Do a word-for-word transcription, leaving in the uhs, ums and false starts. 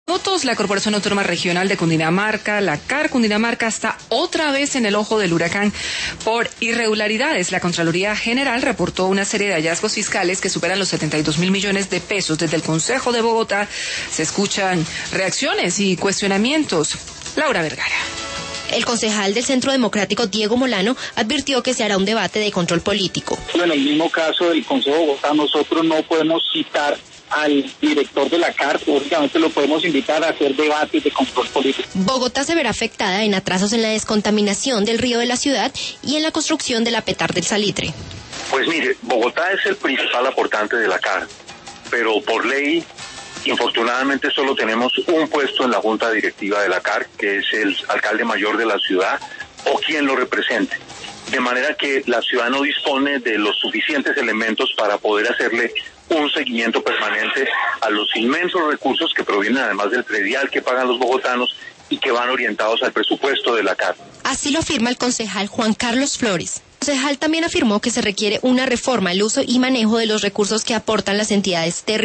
Minutos, la Corporación Autónoma Regional de Cundinamarca, la C A R Cundinamarca, está otra vez en el ojo del huracán por irregularidades. La Contraloría General reportó una serie de hallazgos fiscales que superan los setenta y dos mil millones de pesos. Desde el Consejo de Bogotá se escuchan reacciones y cuestionamientos. Laura Vergara. El concejal del Centro Democrático, Diego Molano, advirtió que se hará un debate de control político. En el mismo caso del Consejo de Bogotá, nosotros no podemos citar al director de la C A R, únicamente lo podemos invitar a hacer debates de control político. Bogotá se verá afectada en atrasos en la descontaminación del río de la ciudad y en la construcción de la Petar del Salitre. Pues mire, Bogotá es el principal aportante de la C A R, pero por ley, infortunadamente solo tenemos un puesto en la junta directiva de la C A R, que es el alcalde mayor de la ciudad o quien lo represente. De manera que la ciudad no dispone de los suficientes elementos para poder hacerle un seguimiento permanente a los inmensos recursos que provienen además del predial que pagan los bogotanos y que van orientados al presupuesto de la C A R. Así lo afirma el concejal Juan Carlos Flores. El concejal también afirmó que se requiere una reforma al uso y manejo de los recursos que aportan las entidades territoriales.